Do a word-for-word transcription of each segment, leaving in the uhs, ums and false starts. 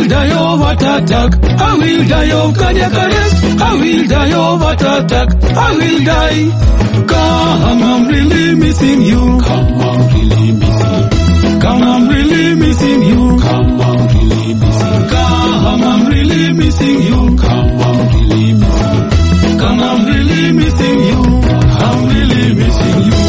die of heart attack. I will die of cardiac arrest. I will die of heart attack. I will die. Come, I'm really missing you. Come, I'm really missing you. Come, I'm really missing you. Come, I'm really missing you. Come, I'm really missing you. Come, I'm really missing you. Come, I'm really missing you. I'm really missing you.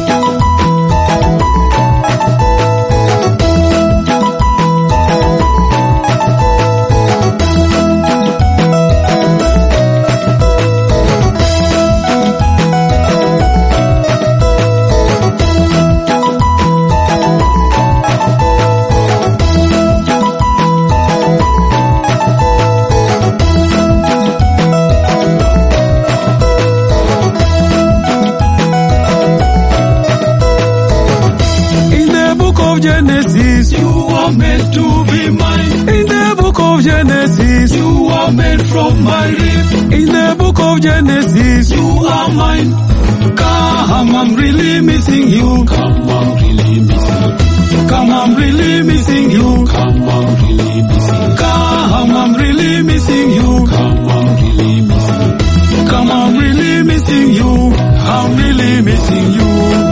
Genesis, you are meant to be mine. In the book of Genesis, you are made from my rib. In the book of Genesis, you are mine. Come, I'm really missing you. Come, I'm really missing you. Come, I'm really missing you. Come, I'm really missing you. Come, I'm really missing you. Come, I'm really missing you. Come, I'm really missing you. I'm really missing you.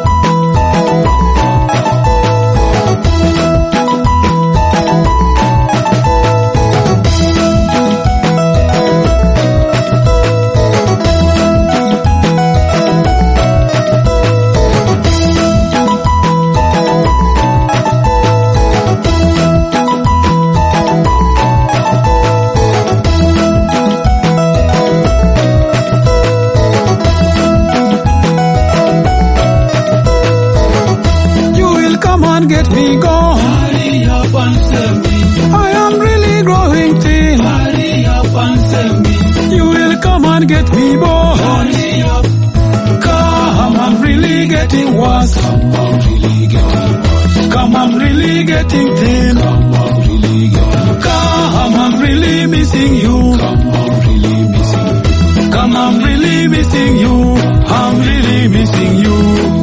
Get me gone. Hurry up and save me. I am really growing thin. Hurry up and save me. You will come and get me born. Hurry up. Come, I'm really getting worse. Come, I'm really getting worse. Come, I'm really getting thin. Come, I'm really getting. Come, I'm really missing you. Come, I'm really missing you. Come, I'm really missing you. I'm really missing you.